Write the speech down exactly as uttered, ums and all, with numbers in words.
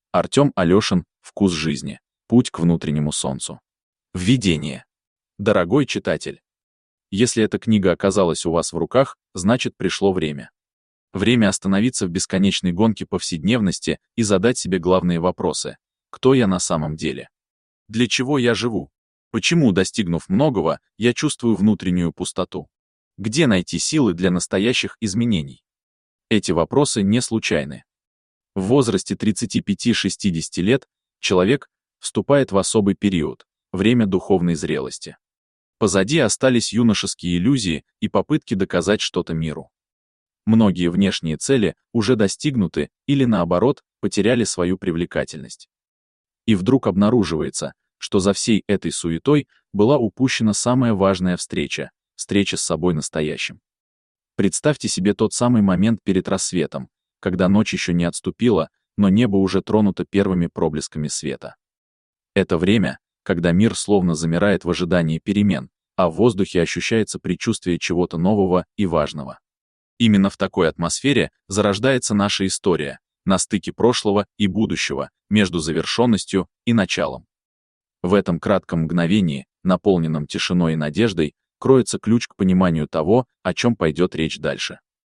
Артем Алешин «Вкус жизни. Путь к внутреннему солнцу». Введение. Дорогой читатель, если эта книга оказалась у вас в руках, значит пришло время. Время остановиться в бесконечной гонке повседневности и задать себе главные вопросы. Кто я на самом деле? Для чего я живу? Почему, достигнув многого, я чувствую внутреннюю пустоту? Где найти силы для настоящих изменений? Эти вопросы не случайны. В возрасте тридцати пяти — шестидесяти лет человек вступает в особый период, время духовной зрелости. Позади остались юношеские иллюзии и попытки доказать что-то миру. Многие внешние цели уже достигнуты или, наоборот, потеряли свою привлекательность. И вдруг обнаруживается, что за всей этой суетой была упущена самая важная встреча — встреча с собой настоящим. Представьте себе тот самый момент перед рассветом, когда ночь еще не отступила, но небо уже тронуто первыми проблесками света. Это время, когда мир словно замирает в ожидании перемен, а в воздухе ощущается предчувствие чего-то нового и важного. Именно в такой атмосфере зарождается наша история, на стыке прошлого и будущего, между завершенностью и началом. В этом кратком мгновении, наполненном тишиной и надеждой, кроется ключ к пониманию того, о чем пойдет речь дальше.